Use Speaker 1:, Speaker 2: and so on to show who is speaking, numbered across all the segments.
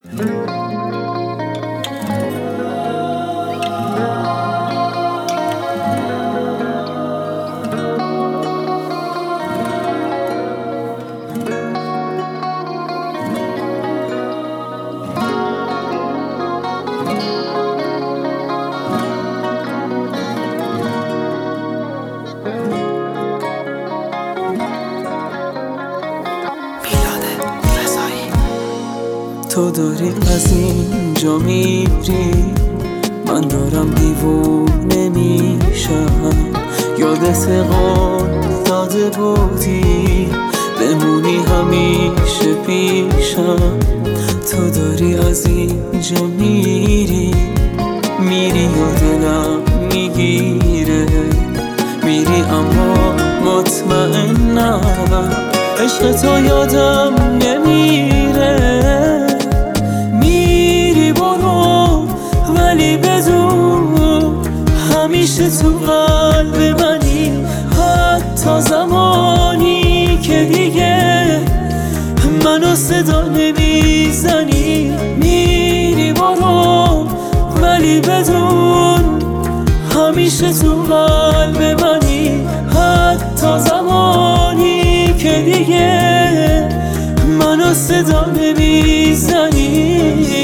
Speaker 1: تو داری از اینجا میری، من دارم دیوونه میشم. یادت قول داده بودی بمونی همیشه پیشم. تو داری از اینجا میری و دلم میگیره. میری اما مطمئنم عشق تو یادم نمیره. ولی بدون همیشه تو قلب منی، حتی زمانی که دیگه منو صدا نمیزنی. میری برو ولی بدون همیشه تو قلب منی، حتی زمانی که دیگه منو صدا نمیزنی.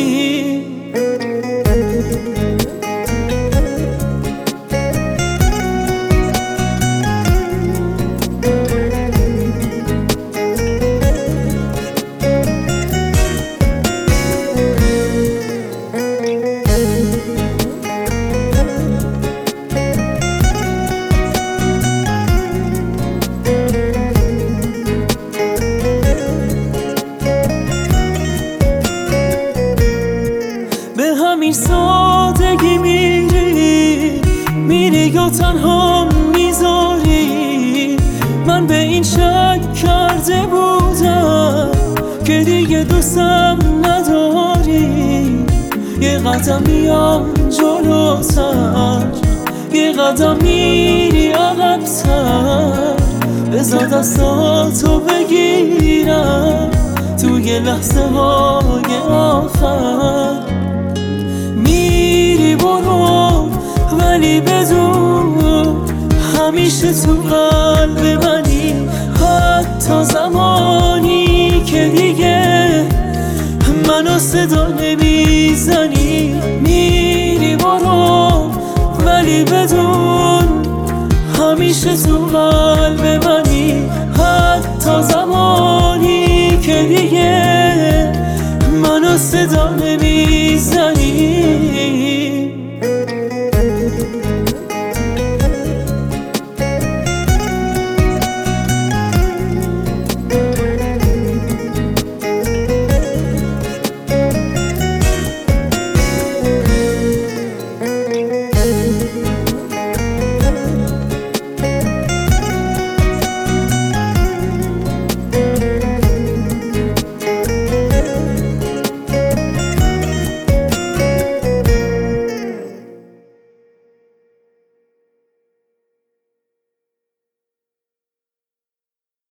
Speaker 1: همین سادگی میری و تنها میذاری. من به این شک کرده بودم که دیگه دوستم نداری. یه قدم میام جلوتر، یه قدم میری عقب‌تر. بذار دستاتو بگیرم توی لحظه های آخر. میری برو ولی بدون همیشه تو قلب منی، حتی زمانی که دیگه منو صدا نمیزنی. میری برو ولی بدون همیشه تو قلب منی، حتی زمانی که دیگه منو صدا